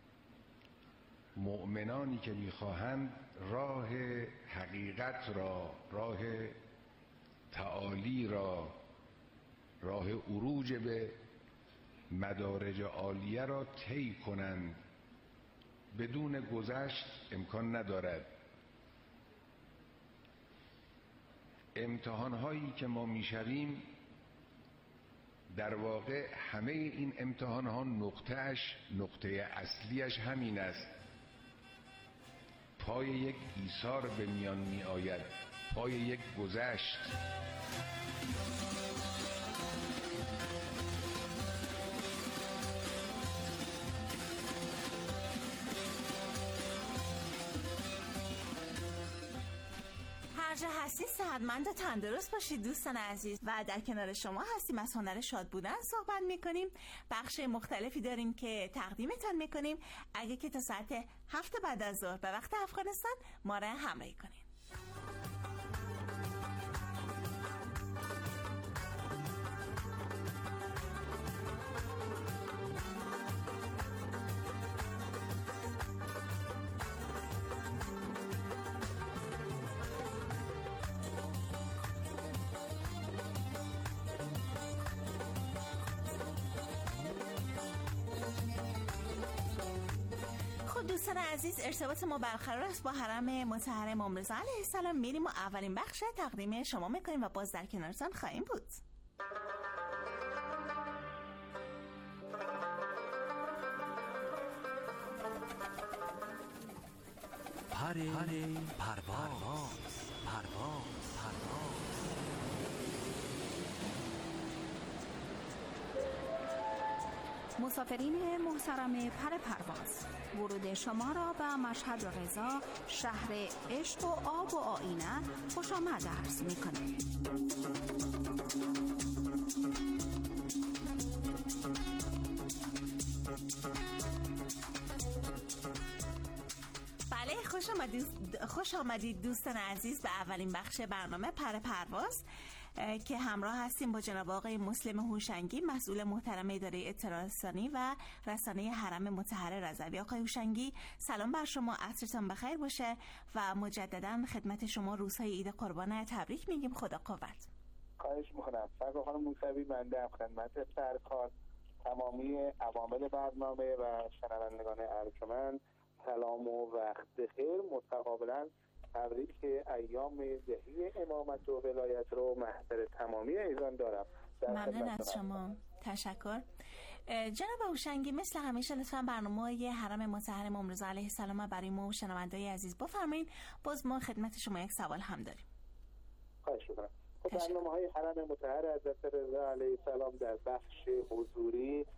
مؤمنانی که می‌خواهند راه حقیقت را، راه تعالی را، راه عروج به مدارج عالیه را طی کنند. بدون گذشت امکان ندارد. امتحان‌هایی که ما می‌شویم در واقع همه این امتحان‌ها نقطه اصلیش همین است. پای یک ایثار به میان می آید، پای یک گذشت. هر جا هستید صحتمند و تندرست باشید دوستان عزیز، و در کنار شما هستیم از هنر شاد بودن صحبت میکنیم. بخش مختلفی داریم که تقدیمتان میکنیم. اگه که تا ساعت 7 بعد از ظهر به وقت افغانستان ما را همراهی کنید. دوستان عزیز، ارتباط ما برقرار است با حرم مطهر امام رضا علیه السلام. میریم و اولین بخش تقدیم شما میکنیم و باز در کنارتان خواهیم بود. مسافرین محترم پرواز، ورود شما را به مشهد و رضا، شهر عشق و آب و آینه خوش آمد عرض می‌کنیم. بله، خوش آمدید دوستان عزیز به اولین بخش برنامه پرواز که همراه هستیم با جناب آقای مسلم هوشنگی، مسئول محترم اداره اطلاعات رسانی و رسانه حرم مطهر رضوی. آقای هوشنگی سلام بر شما، عصرتان بخیر باشه و مجددا خدمت شما روزهای عید قربان تبریک میگیم. خدا قوت. خواهش میکنم. سرکار خانم موسوی، بنده خدمت سرکار، تمامی عوامل برنامه و شنوندگان ارجمند سلام و وقت بخیر. متقابلا تبریک ایام دهی امامت و ولایت رو محضر تمامی ایزان دارم. ممنون از شما، تشکر. جناب هوشنگی، مثل همیشه لطفاً برنامه‌های حرم مطهر امام رضا علیه السلام برای ما و شنوندگان عزیز بفرمایید. باز ما خدمت شما یک سوال هم داریم. خواهش می‌کنم. برنامه‌های حرم مطهر حضرت رضا علیه السلام در بخش حضوری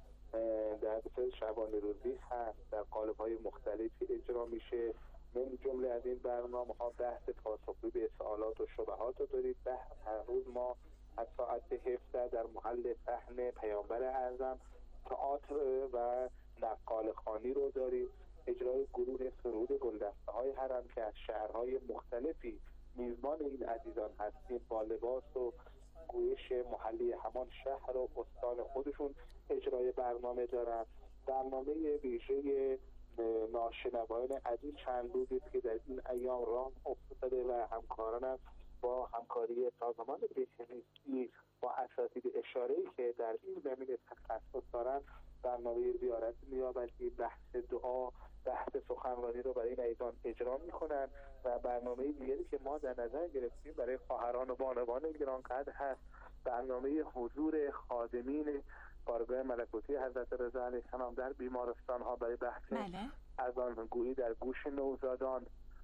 در بسیار شبانه روزی هست، در قالب‌های مختلفی اجرا میشه. من جمله از این برنامه‌ها بحث پاسخگویی به سوالات و شبهات رو دارید. هر روز ما از ساعت 17 در محل صحن پیامبر اعظم تئاتر و نقال خوانی رو داریم. اجرای گروه سرود گلدسته‌های حرم که از شهرهای مختلفی میزبان این عزیزان هستیم با لباس و گویش محلی همان شهر و استان خودشون اجرای برنامه دارن. برنامه ویژه ناشنوایان عزیز چند روزی که در این ایام راه افتاده و همکارانم با همکاری سازمان بهزیستی با اساتید اشاره‌ای که در این زمینه تخصص دارن برنامه زیارت نیابتی، بحث دعا، بحث سخنرانی رو برای این ایزان اجرا میکنن. و برنامه دیگری که ما در نظر گرفتیم برای خواهران و بانوان گرانقدر هست برنامه حضور خادمین بارگاه ملکوتی حضرت رضا علیه السلام در بیمارستان ها برای بحث اذانگویی در گوش نوزادان،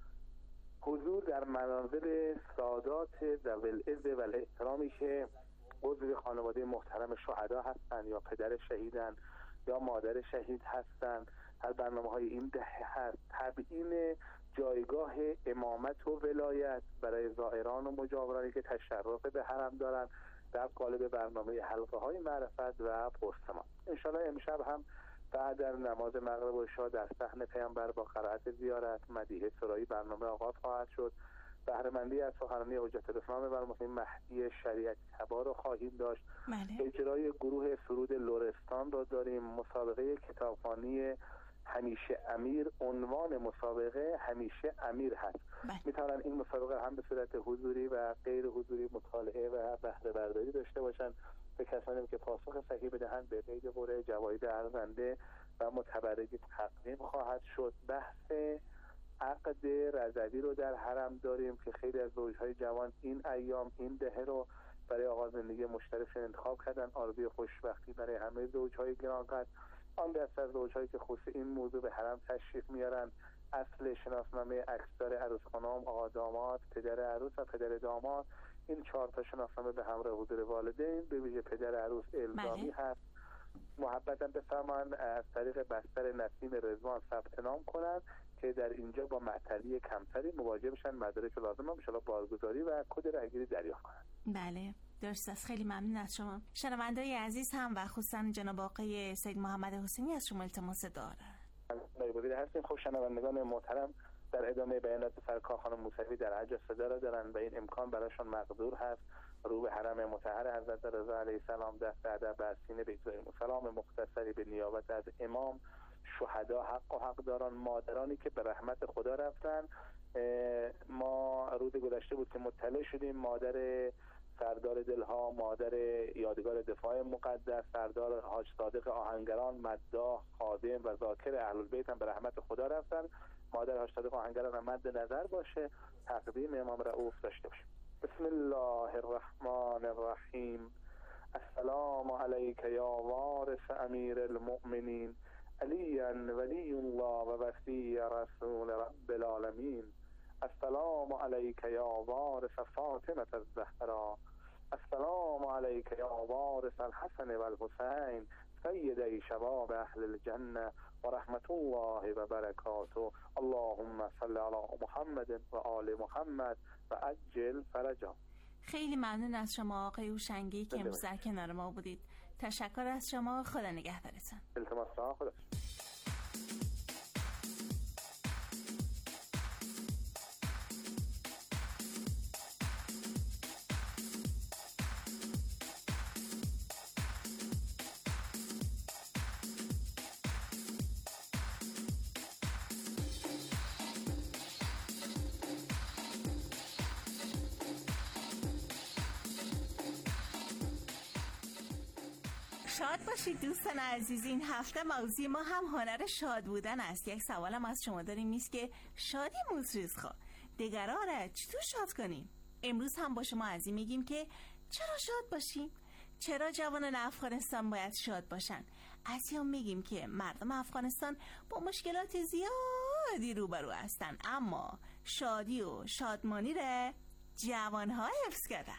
حضور در منازل سادات ذوی العز و الاحترامی که عضو خانواده محترم شهدا هستند یا پدر شهیدن یا مادر شهید هستند. هر برنامه‌های این دهه هست تبیین جایگاه امامت و ولایت برای زائران و مجاورانی که تشرف به حرم دارند در قالب برنامه حلقه های معرفت و پرسمان. انشاءالله امشب هم بعد در نماز مغرب و عشا در صحن پیامبر با قرائت زیارت مدیحه سرایی برنامه آغاز خواهد شد. بهره‌مندی از سخنرانی حجت الاسلام برمحیط مهدی شریعت تبا رو خواهیم داشت. اجرای گروه سرود لرستان رو داریم. مسابقه کتابخوانی همیشه امیر، عنوان مسابقه همیشه امیر هست. میتونن این مسابقه هم به صورت حضوری و غیر حضوری مطالعه و بهره برداری داشته باشن. به کسانی که پاسخ صحیح بدهند به قید قرعه جوایز ارزنده و متبرجی تقدیم خواهد شد. بحث عقد رضوی رو در حرم داریم که خیلی از زوجهای جوان این ایام این دهه رو برای آغاز زندگی مشترکشون انتخاب کردن. آرزوی خوشبختی برای همه زوجهای گرانقدر. آن دست از زوجهایی که خصوص این موضوع به حرم تشریف میارن اصل شناسنامه اکثر عروس خانم، آقا داماد، پدر عروس و پدر داماد، این 4 تا شناسنامه به همراه حضور والدین به ویژه پدر عروس الزامی هست. محبتاً بفرمایند از طریق بستر نسیم رضوان ثبت نام کنند که در اینجا با معطلی کمتری مواجه بشن، مدارک لازم هم انشاءالله بارگذاری و کد رهگیری دریافت کنند. بله درست است. خیلی ممنون از شما. شنونده‌های عزیز هم و خصوصا جناب آقای سید محمد حسینی از شما التماس دارن. لایبوری هستیم. خب شنوندگان محترم در ادامه بیانات سرکار خانم موسوی در حج صدا را دارن و این امکان برایشان مقدور هست رو به حرم مطهر حضرت رضا علیه السلام دست ادب بر سینه بگذاریم. سلام مختصری به نیابت از امام، شهدا، حق و حقداران، مادرانی که به رحمت خدا رفتن. ما روز گذشته بود که مطلع شدیم مادر سردار دلها، مادر یادگار دفاع مقدس، سردار حاج صادق آهنگران، مداح، خادم و ذاکر اهل البیت هم به رحمت خدا رفتن. مادر حاج صادق آهنگران هم مد نظر باشه، تقدیم امام رؤوف داشته باشه. بسم الله الرحمن الرحیم. السلام علیک یا وارث امیر المؤمنین علی ولی الله و وصی رسول رب العالمین. السلام علیک یا وارث فاطمه الزهرا. السلام علیک یا وارث الحسن و الحسین سیدی شباب اهل الجنه و رحمت الله و برکاته. اللهم صل علی محمد و آل محمد و عجل فرجا. خیلی ممنون از شما آقای هوشنگی که امروز در کنار ما بودید. تشکر از شما. خدا نگهدارتون. التماس خدا. شاد باشید دوستان عزیز. این هفته موضوع ما هم هنر شاد بودن است. یک سوالم از شما داریم نیست که شادی موسریز خواه دگراره چطور شاد کنیم؟ امروز هم با شما از این میگیم که چرا شاد باشیم؟ چرا جوانان افغانستان باید شاد باشن؟ از این میگیم که مردم افغانستان با مشکلات زیادی روبرو هستن، اما شادی و شادمانی را جوانها حفظ کردن.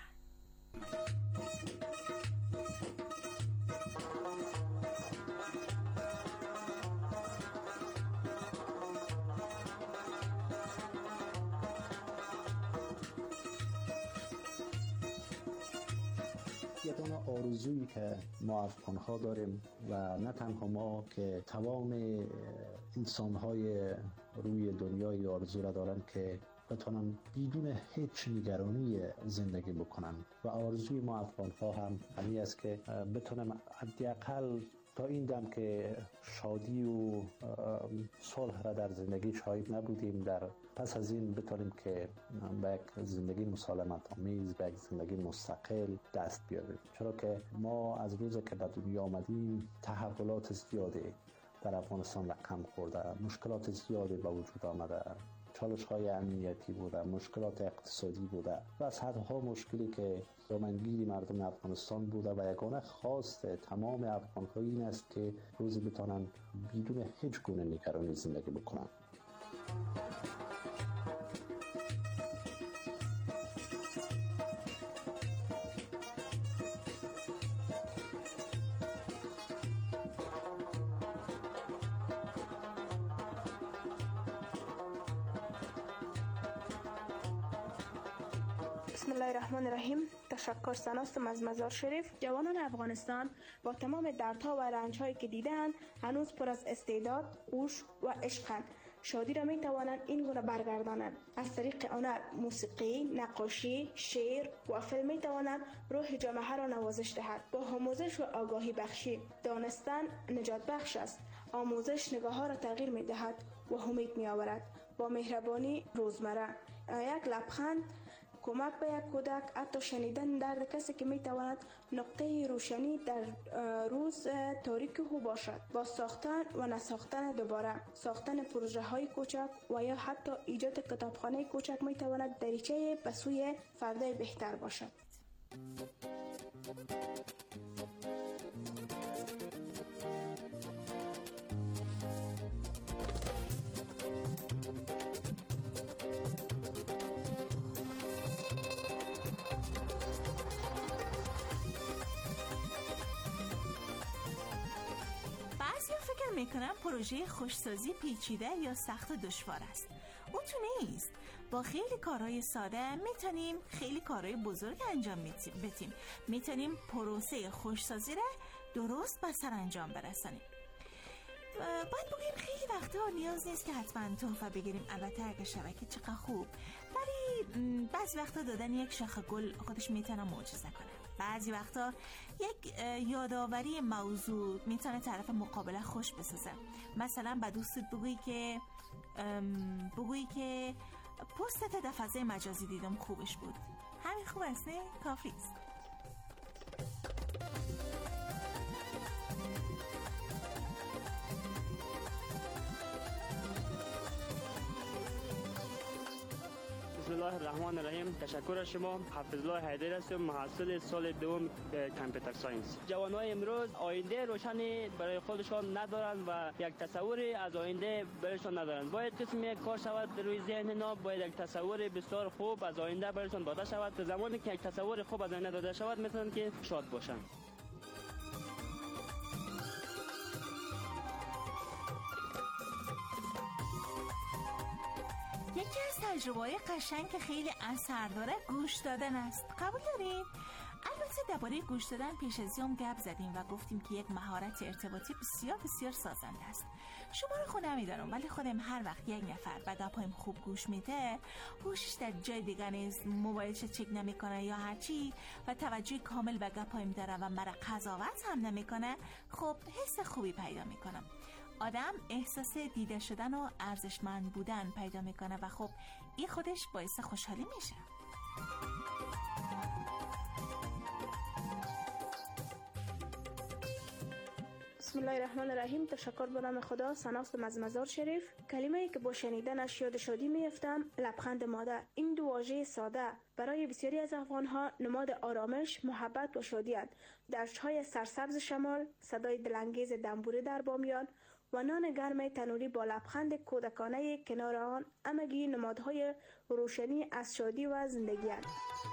یکان آرزویی که ما افغان‌ها داریم و نه تنها ما که تمام انسان‌های روی دنیای آرزو را دارن که بتونن بدون هیچ نگرانی زندگی بکنن و آرزوی ما افغان‌ها هم همین است که بتونن حداقل تا این دم که شادی و صلح را در زندگی شاهد نبودیم، در پس از این بتونیم که به یک زندگی مسالمت آمیز، به یک زندگی مستقل دست بیاریم. چرا که ما از روز که به دنیا آمدیم تحولات زیادی در افغانستان رقم خورده، مشکلات زیادی به وجود آمده، چالش‌های امنیتی بوده، مشکلات اقتصادی بوده و صدها مشکلی که دامنگیر مردم افغانستان بوده و یگانه خواست تمام افغان‌ها این است که روزی بتانن بدون هیچ گونه نگرانی زندگی بکنن. بسم الله الرحمن الرحیم. تشکر سناستم از مزار شریف. جوانان افغانستان با تمام دردها و رنج‌هایی که دیدند هنوز پر از استعداد، هوش و عشقند. شادی را می توانند این گونه برگردانند. از طریق هنر، موسیقی، نقاشی، شعر و فیلم می توانند روح جامعه را نوازش دهد. با آموزش و آگاهی بخشی، دانستن نجات بخش است. آموزش نگاه ها را تغییر می دهد و امید می آورد. با مهربانی روزمره، یک لبخند، کمک به یک کودک، حتی شنیدن درد کسی که می تواند نقطه روشنی در روز تاریک او باشد. با ساختن و نساختن دوباره، ساختن پروژه های کوچک و یا حتی ایجاد کتابخانه کوچک می تواند دریچه به سوی فردای بهتر باشد. میکنم پروژه خوشسازی پیچیده یا سخت و دشوار است. اون تو نیست. با خیلی کارهای ساده میتونیم خیلی کارهای بزرگ انجام بدیم. میتونیم پروسه خوشسازی را درست به سرانجام برسانیم. باید بگیم خیلی وقتا نیاز نیست که حتما تحفه بگیریم، البته اگه شبکه چقدر خوب، ولی بعضی وقتا دادن یک شاخه گل خودش میتونه معجزه کنه. بعضی وقتا یک یادآوری موضوع میتونه طرف مقابله خوش بسازه. مثلا به دوستت بگویی که پستت در فضای مجازی دیدم خوبش بود. همین خوب است نه؟ کافی است. بسم الله الرحمن الرحیم. تشکر از شما. حافظ الله حیدر هستم، محصل سال دوم کامپیوتر ساینس. جوانای امروز آینده روشنی برای خودشان ندارند و یک تصوری از آینده برایشان ندارند. باید قسمی کار شود روی ذهن اینا، باید یک تصور بسیار خوب از آینده برایشان داده شود. تا زمانی که یک تصور خوب از آینده داده شود میتونن که شاد باشند. یکی از تجربه‌های قشنگ که خیلی اثر داره گوش دادن است. قبول دارین؟ البته درباره گوش دادن پیش از این گپ زدیم و گفتیم که یک مهارت ارتباطی بسیار بسیار سازنده است. شما رو خود نمیدارم، ولی خودم هر وقت یک نفر به گپایم خوب گوش میده، گوشش در جای دیگه نیست، موبایلش چک نمیکنه یا هرچی و توجه کامل به گپایم داره و مرا قضاوت هم نمیکنه، خب حس خوبی پیدا میکنم. آدم احساس دیده شدن و ارزشمند بودن پیدا میکنه و خب این خودش باعث خوشحالی میشه. بسم الله الرحمن الرحیم. تشکر به نام خدا. سناستم از مزار شریف. کلمه ای که با شنیدنش یاد شادی میافتم لبخند مادر. این دو واژه ساده برای بسیاری از افغانها نماد آرامش، محبت و شادی است. دشت‌های سرسبز شمال، صدای دلانگیز دنبوره در بامیان و نان گرم تنوری با لبخند کودکانه کنار آن، همگی نمادهای روشنی از شادی و زندگی است.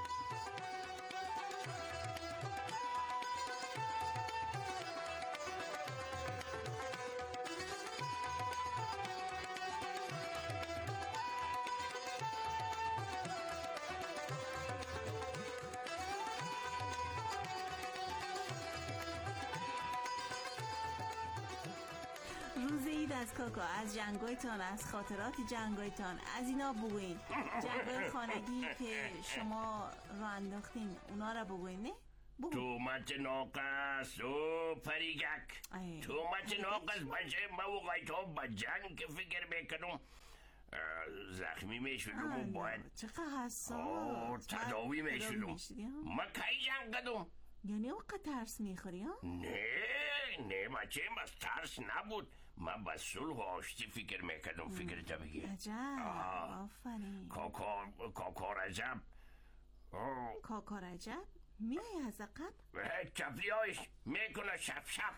روز عید از کاکا، از جنگایتان، از خاطرات جنگایتان، از اینا بگوین. جنگای خانگی که شما رو انداختین اونا رو بگوین. نه؟ تومت ناقص او پریگک، تومت ناقص باشه. ما وقایتها با جنگ که فکر میکنم زخمی میشدم و باید چقدر حساس تداوی میشدم. ما کی جنگ کردم؟ یعنی وقت ترس میخوری ها؟ نه بچه بس ترس نبود. من با صلح و آشتی فکر میکردم. فکر تا بگی عجب. آفرین. کاکا رجب. کاکا رجب میای از عقب؟ چپلیایش میکنه شب شب.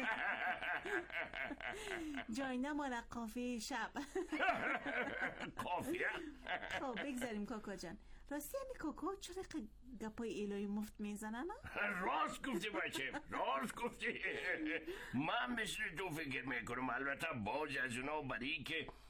جاینا مال قافیه شب. قافیه؟ خب بگذاریم کاکا جان. راستی همی کاکا چرا گپای الهی مفت میزنن؟ راست گفتی بچه، راست گفتی. من مثل تو فکر میکنم. البته باز از اونا برای که